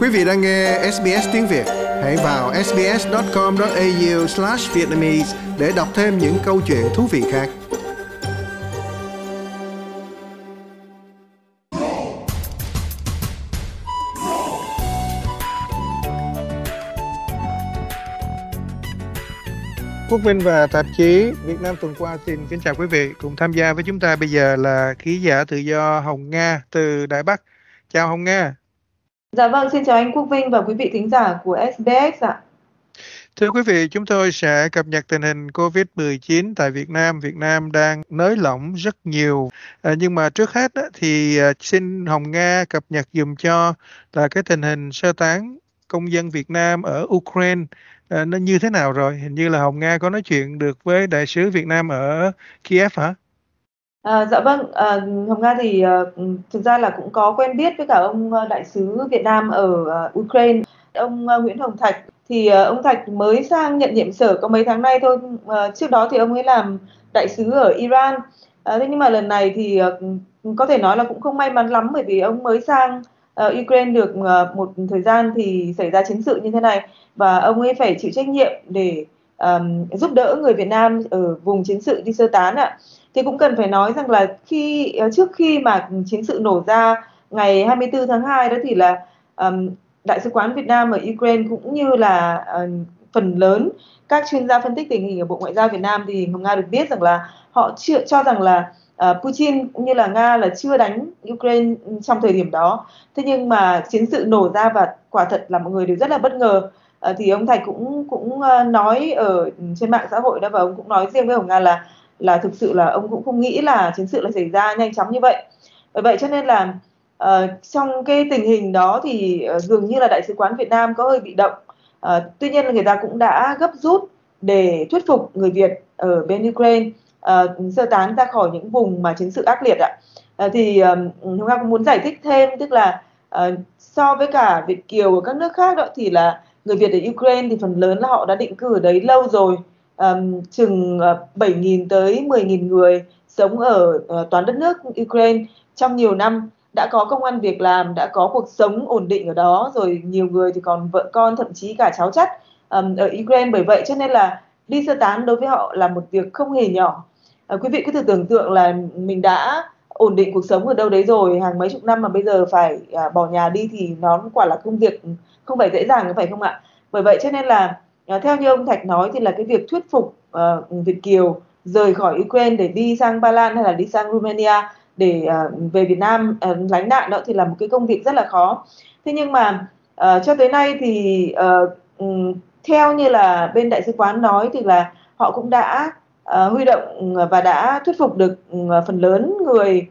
Quý vị đang nghe SBS tiếng Việt. Hãy vào sbs.com.au/vietnamese để đọc thêm những câu chuyện thú vị khác. Quốc Vinh và tạp chí Việt Nam tuần qua xin kính chào quý vị. Cùng tham gia với chúng ta bây giờ là ký giả tự do Hồng Nga từ Đài Bắc. Chào Hồng Nga. Dạ vâng, xin chào anh Quốc Vinh và quý vị thính giả của SBS ạ. Thưa quý vị, chúng tôi sẽ cập nhật tình hình COVID-19 tại Việt Nam. Việt Nam đang nới lỏng rất nhiều. Nhưng mà trước hết thì xin Hồng Nga cập nhật dùm cho là cái tình hình sơ tán công dân Việt Nam ở Ukraine nó như thế nào rồi? Hình như là Hồng Nga có nói chuyện được với đại sứ Việt Nam ở Kiev hả? Dạ vâng, Hồng Nga thì thực ra là cũng có quen biết với cả ông đại sứ Việt Nam ở Ukraine, ông Nguyễn Hồng Thạch. Thì ông Thạch mới sang nhận nhiệm sở có mấy tháng nay thôi. Trước đó thì ông ấy làm đại sứ ở Iran. Thế nhưng mà lần này thì có thể nói là cũng không may mắn lắm, bởi vì ông mới sang Ukraine được một thời gian thì xảy ra chiến sự như thế này, và ông ấy phải chịu trách nhiệm để giúp đỡ người Việt Nam ở vùng chiến sự đi sơ tán ạ. Thì cũng cần phải nói rằng là trước khi mà chiến sự nổ ra ngày 24 tháng 2 đó thì là Đại sứ quán Việt Nam ở Ukraine cũng như là phần lớn các chuyên gia phân tích tình hình ở Bộ Ngoại giao Việt Nam thì Hồng Nga được biết rằng là họ cho rằng là Putin cũng như là Nga là chưa đánh Ukraine trong thời điểm đó. Thế nhưng mà chiến sự nổ ra và quả thật là mọi người đều rất là bất ngờ. Thì ông Thạch cũng nói ở trên mạng xã hội đó, và ông cũng nói riêng với Hồng Nga là thực sự là ông cũng không nghĩ là chiến sự lại xảy ra nhanh chóng như vậy. Bởi vậy cho nên là trong cái tình hình đó thì dường như là Đại sứ quán Việt Nam có hơi bị động. Tuy nhiên là người ta cũng đã gấp rút để thuyết phục người Việt ở bên Ukraine sơ tán ra khỏi những vùng mà chiến sự ác liệt ạ. Thì Hồng Nga cũng muốn giải thích thêm, tức là so với cả Việt kiều ở các nước khác đó thì là người Việt ở Ukraine thì phần lớn là họ đã định cư ở đấy lâu rồi, chừng 7.000 tới 10.000 người sống ở toàn đất nước Ukraine trong nhiều năm, đã có công ăn việc làm, đã có cuộc sống ổn định ở đó rồi, nhiều người thì còn vợ con, thậm chí cả cháu chắt ở Ukraine. Bởi vậy cho nên là đi sơ tán đối với họ là một việc không hề nhỏ. Quý vị cứ thử tưởng tượng là mình đã ổn định cuộc sống ở đâu đấy rồi hàng mấy chục năm mà bây giờ phải bỏ nhà đi thì nó quả là công việc không phải dễ dàng, phải không ạ? Bởi vậy cho nên là theo như ông Thạch nói thì là cái việc thuyết phục Việt kiều rời khỏi Ukraine để đi sang Ba Lan hay là đi sang Romania để về Việt Nam lánh nạn đó thì là một cái công việc rất là khó. Thế nhưng mà cho tới nay thì theo như là bên đại sứ quán nói thì là họ cũng đã huy động và đã thuyết phục được phần lớn người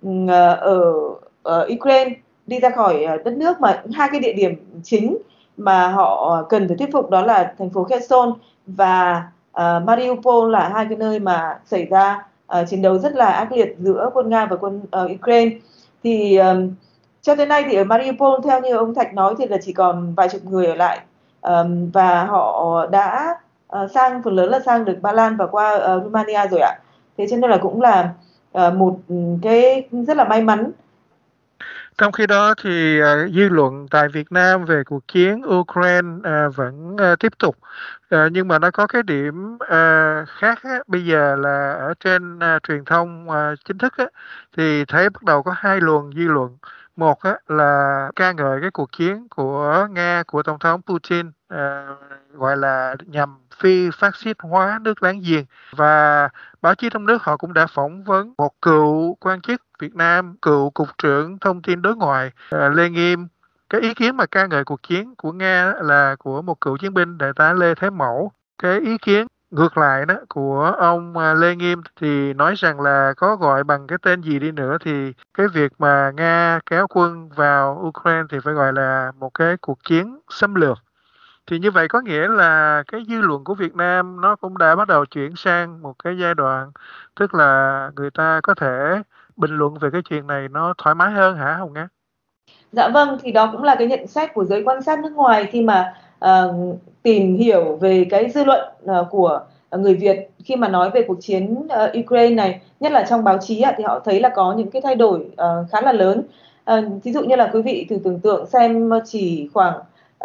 ở Ukraine đi ra khỏi đất nước. Mà hai cái địa điểm chính mà họ cần phải thuyết phục đó là thành phố Kherson và Mariupol, là hai cái nơi mà xảy ra chiến đấu rất là ác liệt giữa quân Nga và quân Ukraine. Thì cho tới nay thì ở Mariupol theo như ông Thạch nói thì là chỉ còn vài chục người ở lại, và họ đã phần lớn là sang được Ba Lan và qua Romania rồi ạ. Thế cho nên là cũng là một cái rất là may mắn. Trong khi đó thì dư luận tại Việt Nam về cuộc chiến Ukraine vẫn tiếp tục, nhưng mà nó có cái điểm khác á. Bây giờ là ở trên truyền thông chính thức á, thì thấy bắt đầu có hai luồng dư luận. Một á, là ca ngợi cái cuộc chiến của Nga, của Tổng thống Putin, gọi là nhằm phi phát xít hóa nước láng giềng. Và báo chí trong nước họ cũng đã phỏng vấn một cựu quan chức Việt Nam, cựu Cục trưởng Thông tin Đối ngoại Lê Nghiêm. Cái ý kiến mà ca ngợi cuộc chiến của Nga là của một cựu chiến binh đại tá Lê Thế Mẫu. Cái ý kiến ngược lại đó của ông Lê Nghiêm thì nói rằng là có gọi bằng cái tên gì đi nữa thì cái việc mà Nga kéo quân vào Ukraine thì phải gọi là một cái cuộc chiến xâm lược. Thì như vậy có nghĩa là cái dư luận của Việt Nam nó cũng đã bắt đầu chuyển sang một cái giai đoạn, tức là người ta có thể bình luận về cái chuyện này nó thoải mái hơn hả Hồng Nga? Dạ vâng, thì đó cũng là cái nhận xét của giới quan sát nước ngoài khi mà tìm hiểu về cái dư luận của người Việt khi mà nói về cuộc chiến Ukraine này, nhất là trong báo chí thì họ thấy là có những cái thay đổi khá là lớn. Ví dụ như là quý vị thử tưởng tượng xem, chỉ khoảng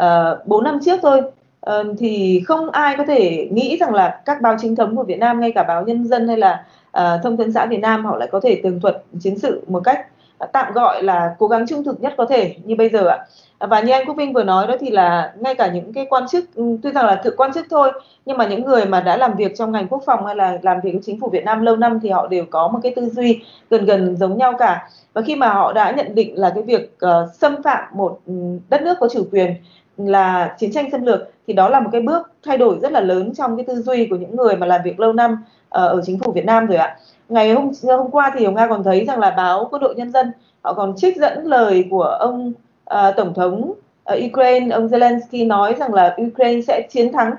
4 năm trước thôi, thì không ai có thể nghĩ rằng là các báo chính thống của Việt Nam, ngay cả báo Nhân dân hay là Thông tấn xã Việt Nam, họ lại có thể tường thuật chiến sự một cách tạm gọi là cố gắng trung thực nhất có thể như bây giờ ạ. Và như anh Quốc Vinh vừa nói đó, thì là ngay cả những cái quan chức, tuy rằng là cựu quan chức thôi, nhưng mà những người mà đã làm việc trong ngành quốc phòng hay là làm việc với chính phủ Việt Nam lâu năm thì họ đều có một cái tư duy gần gần giống nhau cả. Và khi mà họ đã nhận định là cái việc xâm phạm một đất nước có chủ quyền là chiến tranh xâm lược, thì đó là một cái bước thay đổi rất là lớn trong cái tư duy của những người mà làm việc lâu năm ở chính phủ Việt Nam rồi ạ. Ngày hôm qua thì Hồng Nga còn thấy rằng là báo Quân đội Nhân dân họ còn trích dẫn lời của ông tổng thống Ukraine, ông Zelensky, nói rằng là Ukraine sẽ chiến thắng.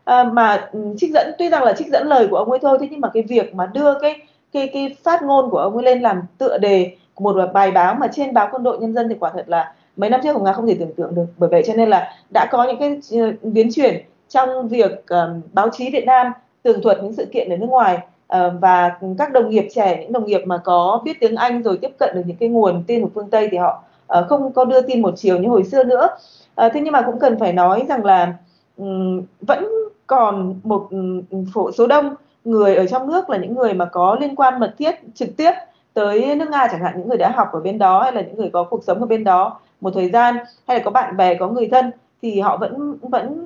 Mà trích dẫn, tuy rằng là trích dẫn lời của ông ấy thôi, thế nhưng mà cái việc mà đưa cái phát ngôn của ông ấy lên làm tựa đề của một bài báo mà trên báo Quân đội Nhân dân thì quả thật là mấy năm trước Hồng Nga không thể tưởng tượng được. Bởi vậy cho nên là đã có những cái biến chuyển trong việc báo chí Việt Nam tường thuật những sự kiện ở nước ngoài, và các đồng nghiệp trẻ, những đồng nghiệp mà có biết tiếng Anh rồi tiếp cận được những cái nguồn tin của phương Tây thì họ không có đưa tin một chiều như hồi xưa nữa. Thế nhưng mà cũng cần phải nói rằng là vẫn còn một số đông người ở trong nước là những người mà có liên quan mật thiết trực tiếp tới nước Nga, chẳng hạn những người đã học ở bên đó hay là những người có cuộc sống ở bên đó một thời gian, hay là có bạn bè, có người thân, thì họ vẫn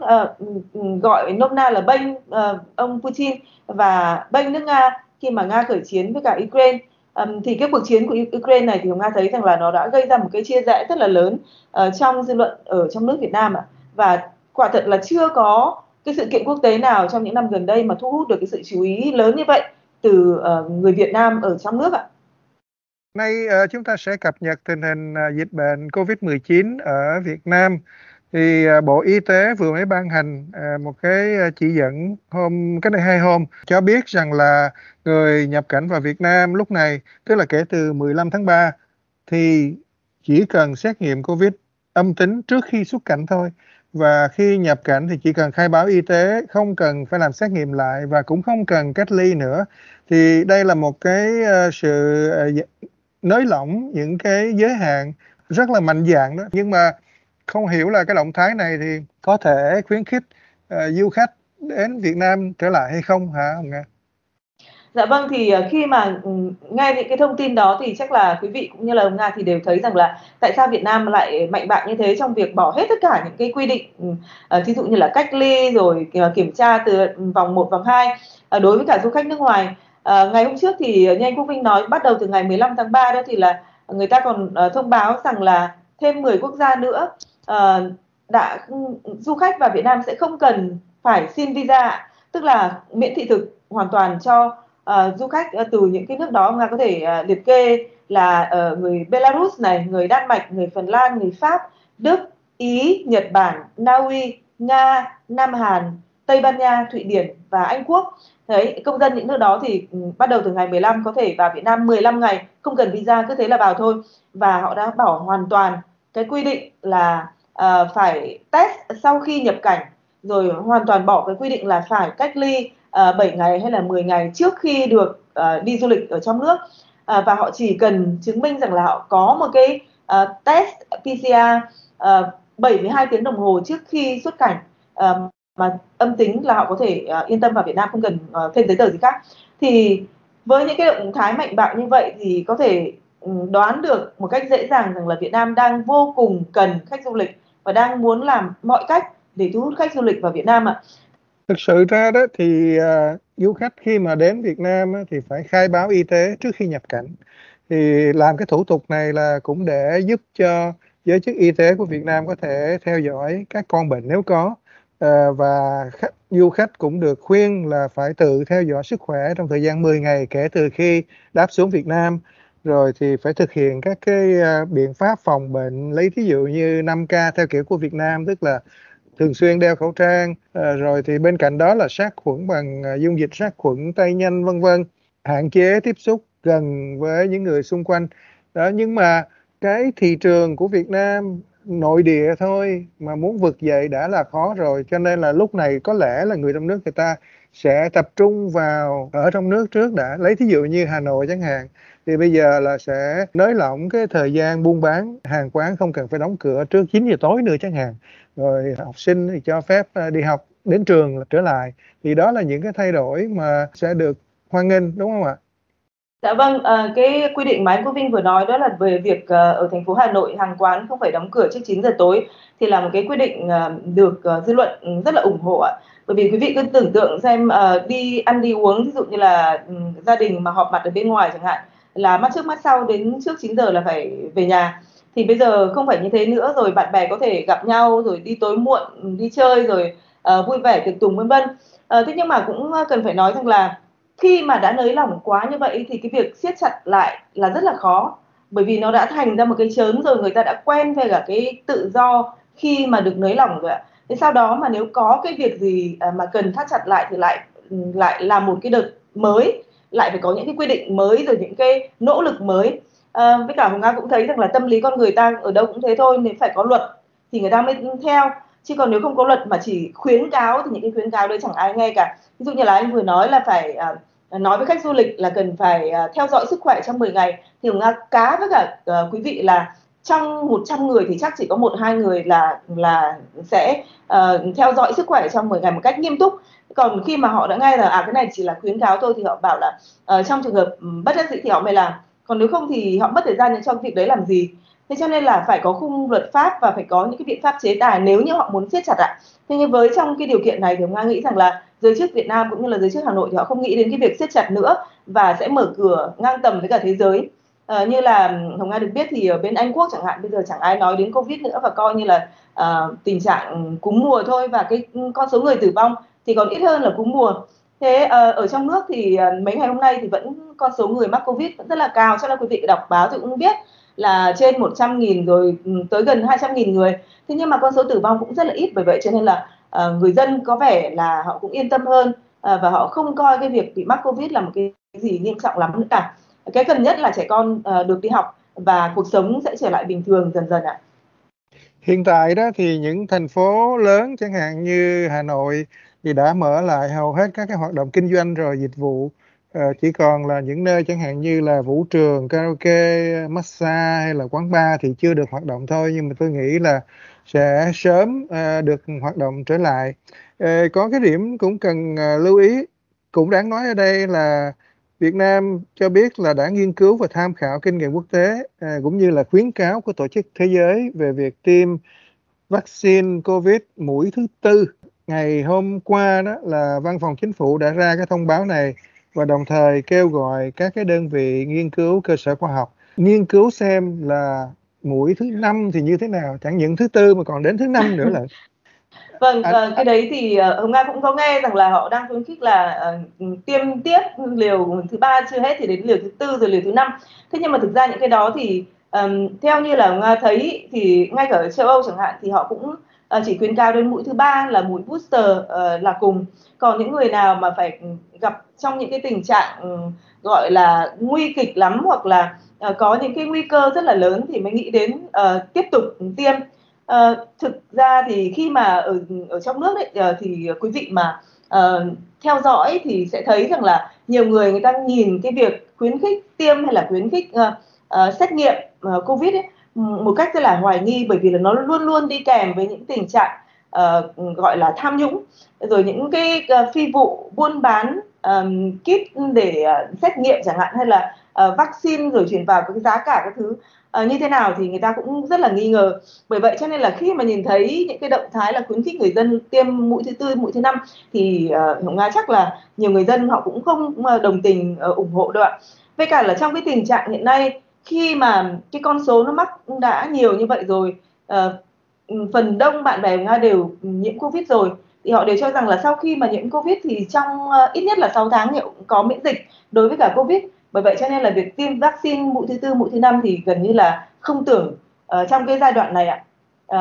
gọi nôm na là bênh ông Putin và bênh nước Nga khi mà Nga khởi chiến với cả Ukraine. Thì cái cuộc chiến của Ukraine này thì Nga thấy rằng là nó đã gây ra một cái chia rẽ rất là lớn trong dư luận ở trong nước Việt Nam ạ. Và quả thật là chưa có cái sự kiện quốc tế nào trong những năm gần đây mà thu hút được cái sự chú ý lớn như vậy từ người Việt Nam ở trong nước ạ. Nay chúng ta sẽ cập nhật tình hình dịch bệnh COVID-19 ở Việt Nam. Thì Bộ Y tế vừa mới ban hành một cái chỉ dẫn cách đây 2 hôm cho biết rằng là người nhập cảnh vào Việt Nam lúc này, tức là kể từ 15 tháng 3, thì chỉ cần xét nghiệm COVID âm tính trước khi xuất cảnh thôi. Và khi nhập cảnh thì chỉ cần khai báo y tế, không cần phải làm xét nghiệm lại và cũng không cần cách ly nữa. Thì đây là một cái sự nới lỏng những cái giới hạn rất là mạnh dạn đó. Nhưng mà không hiểu là cái động thái này thì có thể khuyến khích du khách đến Việt Nam trở lại hay không hả Hồng Nga? Dạ vâng, thì khi mà nghe những cái thông tin đó thì chắc là quý vị cũng như là ông Nga thì đều thấy rằng là tại sao Việt Nam lại mạnh bạo như thế trong việc bỏ hết tất cả những cái quy định, thí dụ như là cách ly rồi kiểm tra từ vòng 1, vòng 2 đối với cả du khách nước ngoài. Ngày hôm trước thì như anh Quốc Vinh nói, bắt đầu từ ngày 15 tháng 3 đó thì là người ta còn thông báo rằng là thêm 10 quốc gia nữa đã du khách vào Việt Nam sẽ không cần phải xin visa, tức là miễn thị thực hoàn toàn cho du khách từ những cái nước đó. Nga có thể liệt kê là người Belarus này, người Đan Mạch, người Phần Lan, người Pháp, Đức, Ý, Nhật Bản, Na Uy, Nga, Nam Hàn, Tây Ban Nha, Thụy Điển và Anh Quốc. Đấy, công dân những nước đó thì bắt đầu từ ngày 15 có thể vào Việt Nam 15 ngày, không cần visa, cứ thế là vào thôi. Và họ đã bỏ hoàn toàn cái quy định là phải test sau khi nhập cảnh, rồi hoàn toàn bỏ cái quy định là phải cách ly 7 ngày hay là 10 ngày trước khi được đi du lịch ở trong nước. Và họ chỉ cần chứng minh rằng là họ có một cái test PCR 72 tiếng đồng hồ trước khi xuất cảnh, mà âm tính là họ có thể yên tâm vào Việt Nam, không cần thêm giấy tờ gì khác. Thì với những cái động thái mạnh bạo như vậy thì có thể đoán được một cách dễ dàng rằng là Việt Nam đang vô cùng cần khách du lịch và đang muốn làm mọi cách để thu hút khách du lịch vào Việt Nam ạ. Thực sự ra đó thì du khách khi mà đến Việt Nam thì phải khai báo y tế trước khi nhập cảnh. Thì làm cái thủ tục này là cũng để giúp cho giới chức y tế của Việt Nam có thể theo dõi các con bệnh nếu có. Và du khách cũng được khuyên là phải tự theo dõi sức khỏe trong thời gian 10 ngày kể từ khi đáp xuống Việt Nam. Rồi thì phải thực hiện các cái biện pháp phòng bệnh, lấy thí dụ như 5K theo kiểu của Việt Nam, tức là thường xuyên đeo khẩu trang, rồi thì bên cạnh đó là sát khuẩn bằng dung dịch sát khuẩn tay nhanh vân vân, hạn chế tiếp xúc gần với những người xung quanh đó. Nhưng mà cái thị trường của Việt Nam nội địa thôi mà muốn vực dậy đã là khó rồi, cho nên là lúc này có lẽ là người trong nước người ta sẽ tập trung vào ở trong nước trước đã. Lấy thí dụ như Hà Nội chẳng hạn, thì bây giờ là sẽ nới lỏng cái thời gian buôn bán, hàng quán không cần phải đóng cửa trước 9 giờ tối nữa chẳng hạn. Rồi học sinh thì cho phép đi học đến trường trở lại. Thì đó là những cái thay đổi mà sẽ được hoan nghênh, đúng không ạ? Dạ vâng, cái quy định mà anh Quốc Vinh vừa nói đó là về việc ở thành phố Hà Nội hàng quán không phải đóng cửa trước 9 giờ tối thì là một cái quy định được dư luận rất là ủng hộ ạ. Bởi vì quý vị cứ tưởng tượng xem, đi ăn đi uống, ví dụ như là gia đình mà họp mặt ở bên ngoài chẳng hạn, là mắt trước mắt sau đến trước 9 giờ là phải về nhà. Thì bây giờ không phải như thế nữa rồi, bạn bè có thể gặp nhau rồi đi tối muộn, đi chơi rồi vui vẻ tiệc tùng vân vân. Thế nhưng mà cũng cần phải nói rằng là khi mà đã nới lỏng quá như vậy thì cái việc siết chặt lại là rất là khó, bởi vì nó đã thành ra một cái chớn rồi, người ta đã quen với cả cái tự do khi mà được nới lỏng rồi ạ. Thế sau đó mà nếu có cái việc gì mà cần thắt chặt lại thì lại là một cái đợt mới, lại phải có những cái quy định mới rồi những cái nỗ lực mới. Với cả Hồng Nga cũng thấy rằng là tâm lý con người ta ở đâu cũng thế thôi, nếu phải có luật thì người ta mới theo, chứ còn nếu không có luật mà chỉ khuyến cáo thì những cái khuyến cáo đấy chẳng ai nghe cả. Ví dụ như là anh vừa nói là phải nói với khách du lịch là cần phải theo dõi sức khỏe trong 10 ngày, thì Hồng Nga cá với cả quý vị là trong 100 người thì chắc chỉ có 1-2 người là sẽ theo dõi sức khỏe trong 10 ngày một cách nghiêm túc. Còn khi mà họ đã nghe là cái này chỉ là khuyến cáo thôi thì họ bảo là trong trường hợp bất đắc dĩ thì họ mới làm, còn nếu không thì họ mất thời gian cho cái việc đấy làm gì. Thế cho nên là phải có khung luật pháp và phải có những cái biện pháp chế tài nếu như họ muốn siết chặt ạ. Thế nhưng với trong cái điều kiện này thì Hồng Nga nghĩ rằng là giới chức Việt Nam cũng như là giới chức Hà Nội thì họ không nghĩ đến cái việc siết chặt nữa và sẽ mở cửa ngang tầm với cả thế giới. Như là Hồng Nga được biết thì ở bên Anh Quốc chẳng hạn, bây giờ chẳng ai nói đến Covid nữa và coi như là tình trạng cúm mùa thôi, và cái con số người tử vong thì còn ít hơn là cúm mùa. Thế ở trong nước thì mấy ngày hôm nay thì vẫn con số người mắc Covid vẫn rất là cao, chắc là quý vị đọc báo thì cũng biết là trên 100.000 rồi, tới gần 200.000 người. Thế nhưng mà con số tử vong cũng rất là ít, bởi vậy cho nên là người dân có vẻ là họ cũng yên tâm hơn, và họ không coi cái việc bị mắc Covid là một cái gì nghiêm trọng lắm nữa cả. Cái cần nhất là trẻ con được đi học và cuộc sống sẽ trở lại bình thường dần dần ạ. Hiện tại đó thì những thành phố lớn chẳng hạn như Hà Nội thì đã mở lại hầu hết các cái hoạt động kinh doanh rồi, dịch vụ. Chỉ còn là những nơi chẳng hạn như là vũ trường, karaoke, massage hay là quán bar thì chưa được hoạt động thôi, nhưng mà tôi nghĩ là sẽ sớm được hoạt động trở lại. Có cái điểm cũng cần lưu ý, cũng đáng nói ở đây là Việt Nam cho biết là đã nghiên cứu và tham khảo kinh nghiệm quốc tế cũng như là khuyến cáo của Tổ chức Thế giới về việc tiêm vaccine COVID mũi thứ tư. Ngày hôm qua đó là Văn phòng Chính phủ đã ra cái thông báo này và đồng thời kêu gọi các cái đơn vị nghiên cứu, cơ sở khoa học nghiên cứu xem là mũi thứ năm thì như thế nào, chẳng những thứ tư mà còn đến thứ năm nữa là. Vâng, anh, cái đấy thì Hồng Nga cũng có nghe rằng là họ đang khuyến khích là tiêm tiếp liều thứ ba chưa hết thì đến liều thứ tư rồi liều thứ năm. Thế nhưng mà thực ra những cái đó thì theo như là Hồng Nga thấy thì ngay cả ở châu Âu chẳng hạn thì họ cũng chỉ khuyến cáo đến mũi thứ ba là mũi booster là cùng. Còn những người nào mà phải gặp trong những cái tình trạng gọi là nguy kịch lắm, hoặc là có những cái nguy cơ rất là lớn thì mới nghĩ đến tiếp tục tiêm. Thực ra thì khi mà ở trong nước ấy, thì quý vị mà theo dõi thì sẽ thấy rằng là nhiều người người ta nhìn cái việc khuyến khích tiêm hay là khuyến khích xét nghiệm Covid ấy, một cách rất là hoài nghi, bởi vì là nó luôn luôn đi kèm với những tình trạng gọi là tham nhũng, rồi những cái phi vụ buôn bán kit để xét nghiệm chẳng hạn, hay là vaccine rồi chuyển vào cái giá cả các thứ như thế nào thì người ta cũng rất là nghi ngờ. Bởi vậy cho nên là khi mà nhìn thấy những cái động thái là khuyến khích người dân tiêm mũi thứ tư, mũi thứ năm thì Hồng Nga chắc là nhiều người dân họ cũng không đồng tình, ủng hộ đâu ạ. Với cả là trong cái tình trạng hiện nay, khi mà cái con số nó mắc đã nhiều như vậy rồi, phần đông bạn bè của Nga đều nhiễm Covid rồi, thì họ đều cho rằng là sau khi mà nhiễm Covid thì trong ít nhất là 6 tháng liệu có miễn dịch đối với cả Covid. Bởi vậy cho nên là việc tiêm vaccine mũi thứ tư, mũi thứ năm thì gần như là không tưởng trong cái giai đoạn này ạ.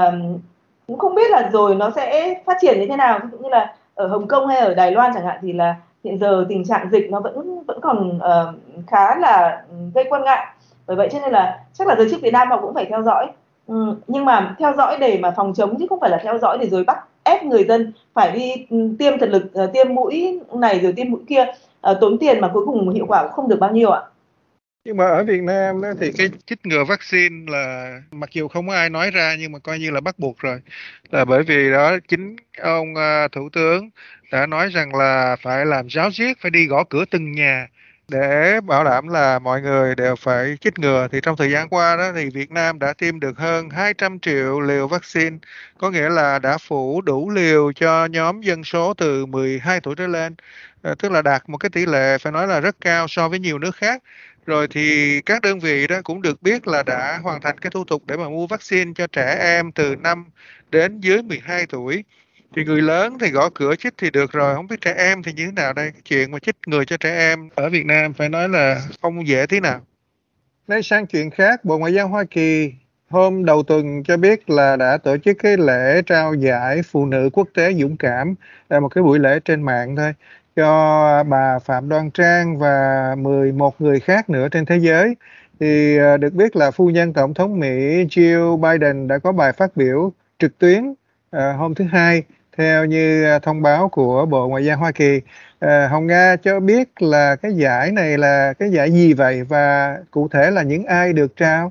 Cũng không biết là rồi nó sẽ phát triển như thế nào, cũng như là ở Hồng Kông hay ở Đài Loan chẳng hạn, thì là hiện giờ tình trạng dịch nó vẫn còn khá là gây quan ngại. Bởi vậy cho nên là chắc là giới chức Việt Nam họ cũng phải theo dõi. Nhưng mà theo dõi để mà phòng chống chứ không phải là theo dõi để rồi bắt ép người dân phải đi tiêm thật lực, tiêm mũi này rồi tiêm mũi kia, tốn tiền mà cuối cùng hiệu quả cũng không được bao nhiêu ạ. Nhưng mà ở Việt Nam đó thì cái chích ngừa vaccine là mặc dù không có ai nói ra nhưng mà coi như là bắt buộc rồi. Là bởi vì đó chính ông thủ tướng đã nói rằng là phải làm ráo riết, phải đi gõ cửa từng nhà để bảo đảm là mọi người đều phải chích ngừa. Thì trong thời gian qua đó thì Việt Nam đã tiêm được hơn 200 triệu liều vaccine, có nghĩa là đã phủ đủ liều cho nhóm dân số từ 12 tuổi trở lên. Tức là đạt một cái tỷ lệ phải nói là rất cao so với nhiều nước khác. Rồi thì các đơn vị đó cũng được biết là đã hoàn thành cái thủ tục để mà mua vaccine cho trẻ em từ 5 đến dưới 12 tuổi. Thì người lớn thì gõ cửa chích thì được rồi, không biết trẻ em thì như thế nào đây? Cái chuyện mà chích ngừa cho trẻ em ở Việt Nam phải nói là không dễ tí nào. Nói sang chuyện khác, Bộ Ngoại giao Hoa Kỳ hôm đầu tuần cho biết là đã tổ chức cái lễ trao giải Phụ nữ quốc tế dũng cảm, là một cái buổi lễ trên mạng thôi, cho bà Phạm Đoan Trang và 11 người khác nữa trên thế giới. Thì được biết là phu nhân Tổng thống Mỹ Jill Biden đã có bài phát biểu trực tuyến hôm thứ Hai, theo như thông báo của Bộ Ngoại giao Hoa Kỳ. Hồng Nga cho biết là cái giải này là cái giải gì vậy và cụ thể là những ai được trao?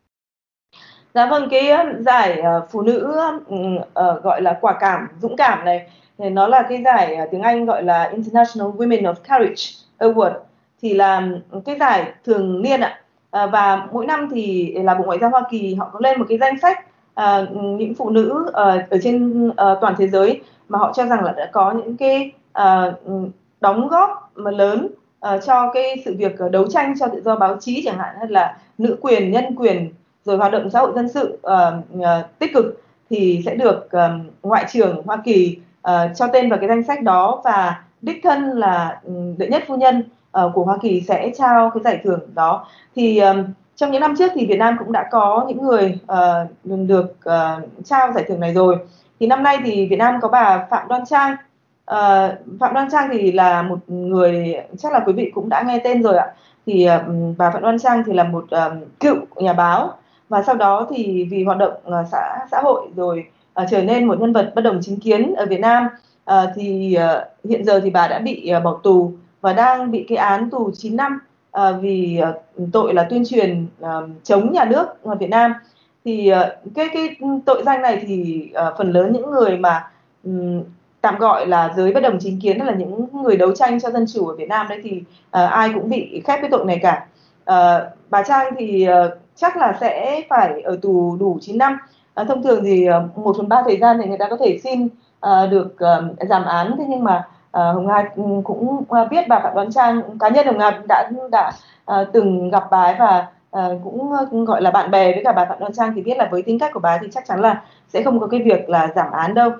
Dạ vâng, cái giải phụ nữ gọi là quả cảm, dũng cảm này, thì nó là cái giải tiếng Anh gọi là International Women of Courage Award, thì là cái giải thường niên ạ. Và mỗi năm thì là Bộ Ngoại giao Hoa Kỳ họ có lên một cái danh sách những phụ nữ ở trên toàn thế giới mà họ cho rằng là đã có những cái đóng góp mà lớn cho cái sự việc đấu tranh cho tự do báo chí chẳng hạn, hay là nữ quyền, nhân quyền, rồi hoạt động xã hội dân sự tích cực, thì sẽ được Ngoại trưởng Hoa Kỳ cho tên vào cái danh sách đó, và đích thân là đệ nhất phu nhân của Hoa Kỳ sẽ trao cái giải thưởng đó. Thì trong những năm trước thì Việt Nam cũng đã có những người được trao giải thưởng này rồi. Thì năm nay thì Việt Nam có bà Phạm Đoan Trang. Phạm Đoan Trang thì là một người chắc là quý vị cũng đã nghe tên rồi ạ. Thì bà Phạm Đoan Trang thì là một cựu nhà báo, và sau đó thì vì hoạt động xã hội rồi trở nên một nhân vật bất đồng chính kiến ở Việt Nam. Thì hiện giờ thì bà đã bị bỏ tù và đang bị cái án tù 9 năm vì tội là tuyên truyền chống nhà nước Việt Nam. Thì cái tội danh này thì phần lớn những người mà tạm gọi là giới bất đồng chính kiến, là những người đấu tranh cho dân chủ ở Việt Nam đấy, thì ai cũng bị khép cái tội này cả. Bà Trang thì chắc là sẽ phải ở tù đủ 9 năm. Thông thường thì 1/3 thời gian thì người ta có thể xin được giảm án. Thế nhưng mà Hồng Nga cũng biết bà Phạm Đoan Trang, cá nhân Hồng Nga đã từng gặp bà ấy, và cũng gọi là bạn bè với cả bà Phạm Đoan Trang, thì biết là với tính cách của bà ấy thì chắc chắn là sẽ không có cái việc là giảm án đâu.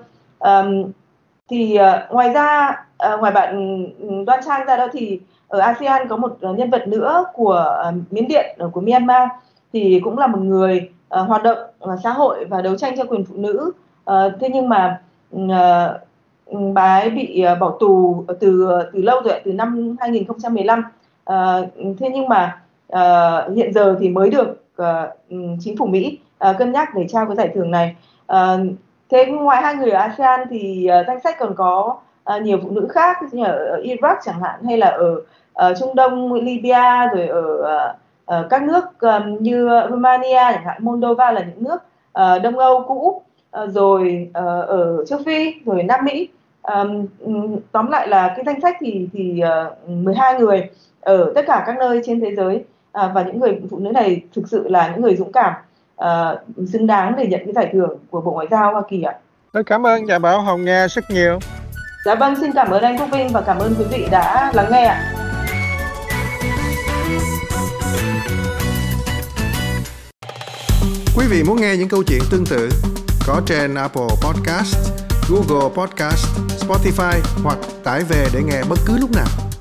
Thì ngoài ra ngoài bạn Đoan Trang ra đó, thì ở ASEAN có một nhân vật nữa của Miến Điện, của Myanmar, thì cũng là một người hoạt động xã hội và đấu tranh cho quyền phụ nữ. Thế nhưng mà bà ấy bị bỏ tù từ lâu rồi, từ năm 2015. Thế nhưng mà hiện giờ thì mới được chính phủ Mỹ cân nhắc để trao cái giải thưởng này. Thế ngoài hai người ở ASEAN thì danh sách còn có nhiều phụ nữ khác, như ở Iraq chẳng hạn, hay là ở Trung Đông, Libya, rồi ở các nước như Romania chẳng hạn, Moldova, là những nước Đông Âu cũ, rồi ở châu Phi, rồi Nam Mỹ. Tóm lại là cái danh sách thì 12 người ở tất cả các nơi trên thế giới, và những người phụ nữ này thực sự là những người dũng cảm, xứng đáng để nhận cái giải thưởng của Bộ Ngoại giao Hoa Kỳ ạ. Tôi cảm ơn nhà báo Hồng Nga rất nhiều. Dạ vâng, xin cảm ơn anh Quốc Vinh và cảm ơn quý vị đã lắng nghe ạ. Quý vị muốn nghe những câu chuyện tương tự có trên Apple Podcast, Google Podcast, Spotify hoặc tải về để nghe bất cứ lúc nào.